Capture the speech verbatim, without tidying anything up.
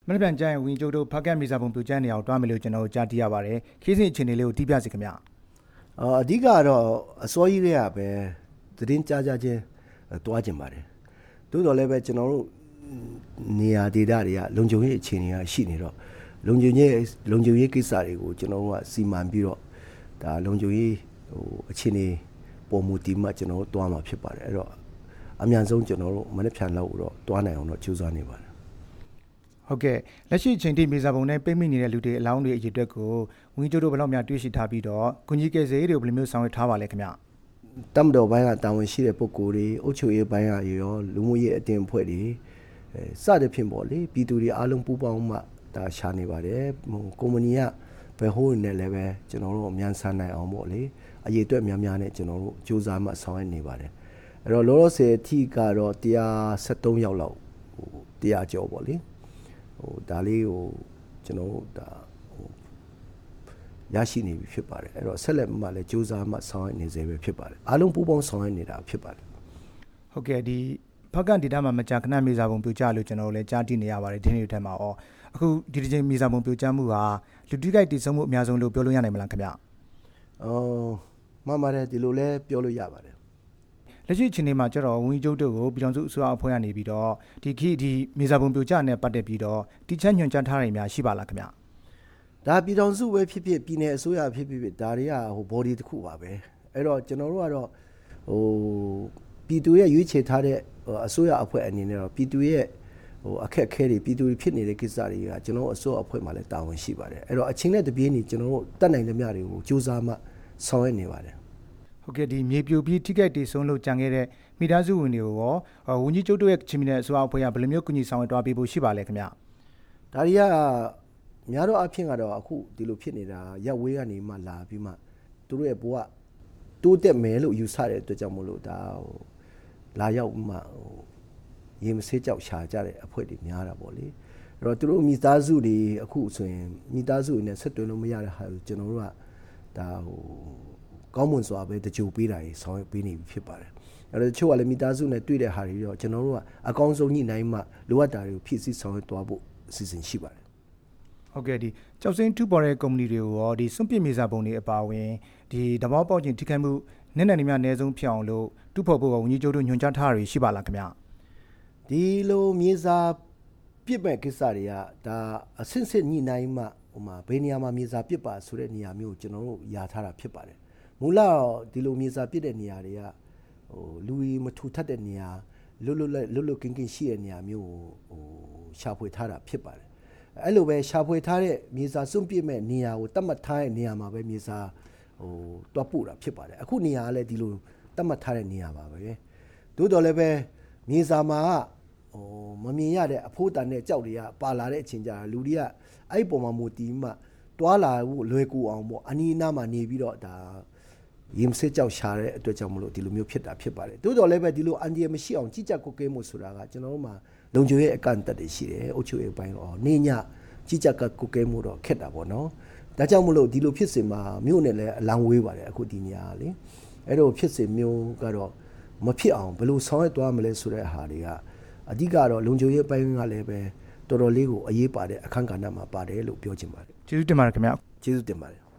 မနေ့ပြန်ကြရင်ဝင်ကျုပ်တို့ဖကတ်မီဇာပုံပြချမ်းနေအောင်တွားမယ်လို့ကျွန်တော်ကြားသိရပါတယ်ခီးစဉ်အခြေအနေလေးကိုတီးပြစီခင်ဗျာအဓိကတော့အစောကြီးတွေကပဲသတင်းကြားကြချင်းတွားကျင်ပါတယ်သို့တော်လည်းပဲကျွန်တော်တို့နေရာဒေသတွေကလုံခြုံရေးအခြေအနေကရှိနေတော့လုံခြုံရေးလုံခြုံရေးကိစ္စတွေကိုကျွန်တော်တို့ကစီမံပြီးတော့ဒါလုံခြုံရေးဟိုအခြေအနေပေါ်မူတည်မှကျွန်တော်တို့တွားမှာဖြစ်ပါတယ်အဲ့တော့အများဆုံးကျွန်တော်တို့မနေ့ဖြန်လောက်တော့တွားနိုင်အောင်တော့ကြိုးစားနေပါတယ်ဟုတ်ကဲ့လက်ရှိချိန်ထိမီဇာပုံနဲ့ပိတ်မိနေတဲ့လူတွေအလောင်းတွေအရေးအတွက်ကိုဝင်ကျုပ်တို့ဘယ်လောက်များတွေးရှိထားပြီးတော့ကွန်ကြီးကဲစေးတွေကိုဘယ်လိုမျိုးဆောင်ရွက်ထားပါလဲခင်ဗျတမ်တော်ဘိုင်းကတာဝန်ရှိတဲ့ပုဂ္ဂိုလ်တွေအုပ်ချုပ်ရေးဘိုင်းကရောလူမှုရေးအတင်းအဖွဲ့တွေအဲစတဲ့ဖြစ်ပေါ်လေပြည်သူတွေအားလုံးပူးပေါင်းမှဒါရှာနေပါတယ်ဟိုကုမ္ပဏီကဘယ်ဟိုးနဲ့လည်းပဲကျွန်တော်တို့အမြန်ဆန်းနိုင်အောင်ပေါ့လေအရေးအတွက်များများနဲ့ကျွန်တော်တို့စူးစမ်းမှဆောင်ရွက်နေပါတယ်အဲ့တော့လောလောဆယ်အထိကတော့one seventeenယောက်လောက်ဟိုone hundredကျော်ပေါ့လေဟိုဒါလေးကိုကျွန်တော်တို့ဒါဟိုရရှိနေပြီဖြစ်ပါတယ်အဲ့တော့ဆက်လက်မှလည်းစူးစမ်းမှဆောင်ရွက်နေစေပဲဖြစ်ပါတယ်အားလုံးပူးပေါင်းဆောင်ရွက်နေတာဖြစ်ပါတယ်ဟုတ်ကဲ့ဒီဖကတ်ဒေတာမှာမကြာခဏမီဇာပုံပြကြလို့ကျွန်တော်တို့လည်းကြားသိနေရပါတယ်ဒီနေ့ထက်မှာဩအခုဒီဒီချိန်မီဇာပုံပြကြမှုဟာလူတိကိုက်တည်ဆုံမှုအများဆုံးလို့ပြောလို့ရနိုင်မလားခင်ဗျအော်မှန်ပါတယ်ဒီလိုလဲပြောလို့ရပါတယ်လက်ရှိအချိန်မှာကျတော့ဝင်းကျုပ်တို့ကိုပြည်တော်စုအစိုးရအဖွဲ့ကနေပြီးတော့ဒီခေတ်ဒီမီဇာပုံပြကြနဲ့ပတ်သက်ပြီးတော့တိကျညွှန်ကြားထားရများရှိပါလားခင်ဗျဒါပြည်တော်စုပဲဖြစ်ဖြစ်ပြည်နယ်အစိုးရဖြစ်ဖြစ်ဒါတွေကဟို body တစ်ခုပါပဲအဲ့တော့ကျွန်တော်တို့ကတော့ဟိုပြည်သူရဲ့ရွေးချယ်ထားတဲ့အစိုးရအဖွဲ့အနေနဲ့တော့ပြည်သူရဲ့ဟိုအခက်အခဲတွေပြည်သူတွေဖြစ်နေတဲ့ကိစ္စတွေကကျွန်တော်အစိုးရအဖွဲ့မှာလည်းတာဝန်ရှိပါတယ်အဲ့တော့အချင်းနဲ့တပြေးညီကျွန်တော်တို့တတ်နိုင်သမျှတွေကိုစူးစမ်းမှဆောင်ရွက်နေပါတယ်ဟုတ်ကဲ့ဒီမြေပြိုပြီးထိခိုက်ဒေဆုံးလို့ကြံခဲ့တဲ့မိသားစုဝင်တွေကိုရောဝန်ကြီးချုပ်တို့ရဲ့ချင်းပြည်နယ်အစိုးရအဖွဲ့ကဘယ်လိုမျိုးကူညီဆောင်ရွက်သွားပေးဖို့ရှိပါလဲခင်ဗျဒါတွေကများတော့အဖြစ်ကတော့အခုဒီလိုဖြစ်နေတာရက်ဝေးကနေမှလာပြီးမှသူတို့ရဲ့ဘဝတိုးတက်မယ်လို့ယူဆတဲ့အတွက်ကြောင့်မလို့ဒါဟိုလာရောက်မှဟိုရေမဆေးကြောက်ရှာကြတဲ့အဖွဲ့တွေများတာပေါ့လေအဲ့တော့သူတို့မိသားစုတွေအခုဆိုရင်မိသားစုတွေနဲ့ဆက်သွယ်လို့မရတဲ့ဟာကိုကျွန်တော်တို့ကဒါဟိုကောင်းမွန်စွာပဲတကြိုပေးတာကြီးဆောင်ရွက်ပေးနေပြီဖြစ်ပါတယ်အဲ့တော့တချို့ကလည်းမိသားစုနဲ့တွေ့တဲ့ဟာတွေတော့ကျွန်တော်တို့ကအကောင်းဆုံးညှိနှိုင်းမှလိုအပ်တာတွေကိုဖြည့်ဆည်းဆောင်ရွက်သွားဖို့အစီအစဉ်ရှိပါတယ်ဟုတ်ကဲ့ဒီကြောက်စင်းထူပေါ်တဲ့ကုမ္ပဏီတွေကိုရောဒီစွန့်ပစ်မြေစာပုံတွေအပါအဝင်ဒီဓမောပေါက်ချင်းထိခိုက်မှုနည်းနည်းနေများအနည်းဆုံးဖြစ်အောင်လို့တူဖို့ဖို့ကဝန်ကြီးချုပ်တို့ညွှန်ကြားထားရရှိပါလားခင်ဗျဒီလိုမြေစာပြစ်မဲ့ကိစ္စတွေကဒါအဆင့်ဆင့်ညှိနှိုင်းမှဟိုမှာဘယ်နေရာမှာမြေစာပြစ်ပါဆိုတဲ့နေရာမျိုးကိုကျွန်တော်တို့ယာထားတာဖြစ်ပါတယ်မူလဒီလိုမြေစာပြစ်တဲ့နေရာတွေကဟိုလူကြီးမထူထပ်တဲ့နေရာလွတ်လွတ်လွတ်လွတ်ကင်းကင်းရှိတဲ့နေရာမျိုးကိုဟိုရှာဖွေထားတာဖြစ်ပါတယ်အဲ့လိုပဲရှာဖွေထားတဲ့မြေစာစွန့်ပစ်မဲ့နေရာကိုတတ်မှတ်ထားတဲ့နေရာမှာပဲမြေစာဟိုတွားပို့တာဖြစ်ပါတယ်အခုနေရာကလည်းဒီလိုတတ်မှတ်ထားတဲ့နေရာပါပဲသို့တော်လည်းပဲမြေစာမှာဟိုမမြင်ရတဲ့အဖိုးတန်တဲ့ကြောက်တွေကပါလာတဲ့အချိန်ကြာလူတွေကအဲ့ပုံမှာမူတီးမှတွားလာဖို့လွယ်ကူအောင်ပေါ့အနီးအနားမှာနေပြီးတော့ဒါရင်စစ်ကြောက်ရှာတဲ့အတွက်ကြောင့်မလို့ဒီလိုမျိုးဖြစ်တာဖြစ်ပါတယ်သို့တော်လည်းပဲဒီလိုအန်ဒီရမရှိအောင်ကြည်ကြကုတ်ကဲမှုဆိုတာကကျွန်တော်တို့မှာလုံခြုံရေးအကန့်အသတ်တွေရှိတယ်အုပ်ချုပ်ရေးပိုင်းတော့နေညကြည်ကြကုတ်ကဲမှုတော့ခက်တာပေါ့နော်ဒါကြောင့်မလို့ဒီလိုဖြစ်စဉ်မှာမြို့နဲ့လည်းအလောင်းဝေးပါတယ်အခုဒီနေရာလေအဲ့တော့ဖြစ်စဉ်မျိုးကတော့မဖြစ်အောင်ဘယ်လိုဆောင်ရွက်သွားမလဲဆိုတဲ့ဟာတွေကအဓိကတော့လုံခြုံရေးပိုင်းကလည်းပဲတော်တော်လေးကိုအရေးပါတဲ့အခန်းကဏ္ဍမှာပါတယ်လို့ပြောချင်ပါတယ်ကျေးဇူးတင်ပါတယ်ခင်ဗျကျေးဇူးတင်ပါတယ်